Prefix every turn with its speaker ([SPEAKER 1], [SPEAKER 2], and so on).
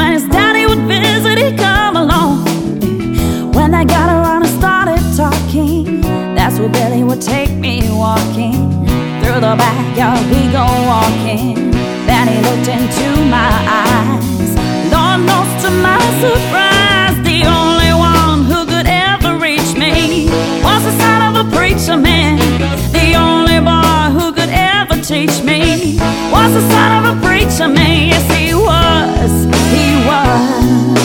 [SPEAKER 1] when his daddy would visit, he'd come along. When they got around and started talking, that's where Billy would take me walking. Through the backyard we go walking. Then he looked into my eyes. Lord knows to my surprise, the only one who could ever reach me was the son of a preacher man. The only boy who could ever teach me was the son of a preacher man. Yes, he was, he was.